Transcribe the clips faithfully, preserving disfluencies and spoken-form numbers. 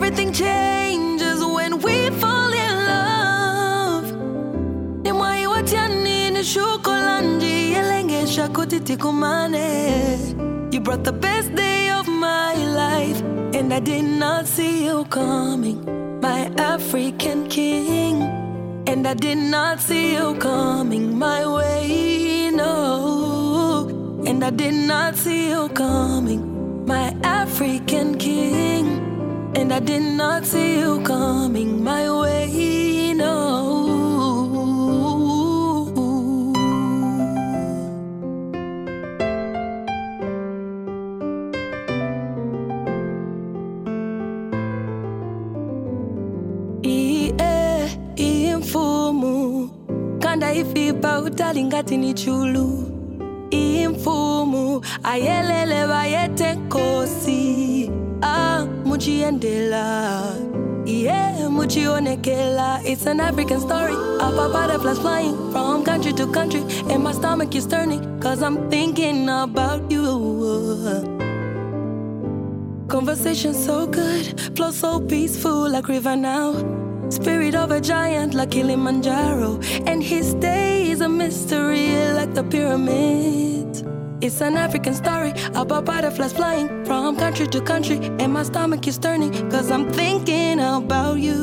Everything changes when we fall in love. Nimwai watiani ni shukolanji yelengesha kutiti kumane. You brought the best day of my life, and I did not see you coming, my African king. And I did not see you coming my way, no. And I did not see you coming, my African king. And I did not see you coming my way, no. Iye, iye mfumu kanda ifipa utalingati ni chulu. Iye mfumu ayelele bayete nkosi. Ah, muchiendela, yeah, muchionekela. It's an African story about butterflies flying from country to country, and my stomach is turning, cause I'm thinking about you. Conversation so good, flow so peaceful like river now. Spirit of a giant like Kilimanjaro, and his day is a mystery like the pyramids. It's an African story about butterflies flying from country to country, and my stomach is turning, cause I'm thinking about you.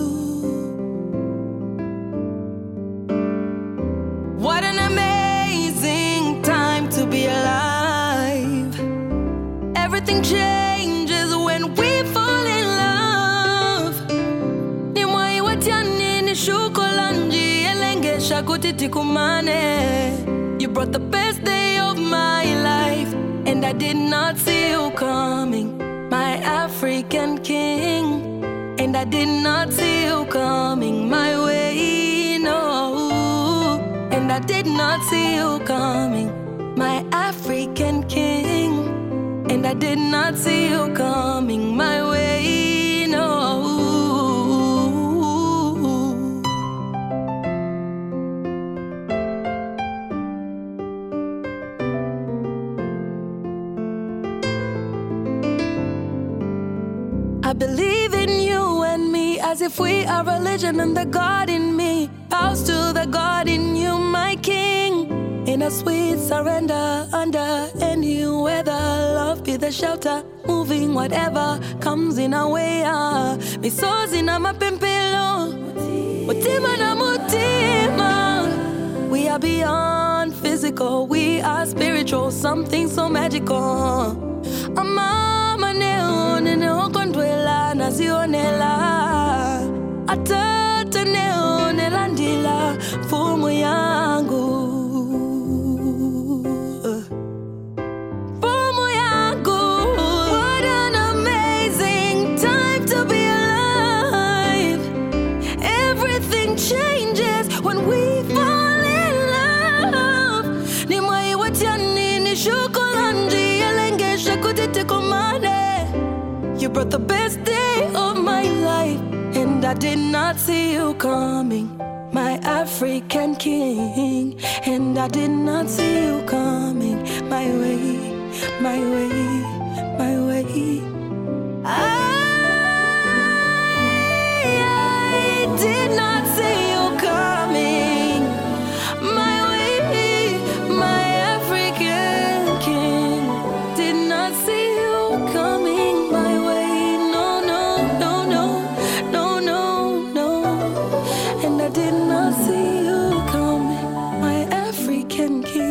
What an amazing time to be alive. Everything changes when we fall in love. Nimwai watiani ni shukolanji yelengesha kutiti kumane. You brought the best day of my life, and I did not see you coming, my African king. And I did not see you coming my way, no. And I did not see you coming, my African king. And I did not see you coming my way, no. I believe in you and me as if we are religion and the God in me bows to the God in you, my king. In a sweet surrender under any weather, love be the shelter, moving whatever comes in our way. Ah, misozi na mapimpilo, mutima na mutima. We are beyond physical, we are spiritual, something so magical. Amama neo neo kondwela nazionela, atata neo nelandila fumu yangu. Fumu yangu. What an amazing time to be alive. Everything changes when we fall in love. Nimwai watiani ni shukolanji yelengesha kutiti kumane. You brought the best day of my life, and I did not see you coming, my African king. And I did not see you coming my way, my way, my way. I, I did not see you coming my way, my African king. Did not see you coming my way, no, no, no, no, no, no, no. And I did not see you coming, my African king.